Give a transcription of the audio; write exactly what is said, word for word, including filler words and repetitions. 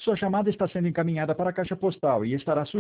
Sua chamada está sendo encaminhada para a caixa postal e estará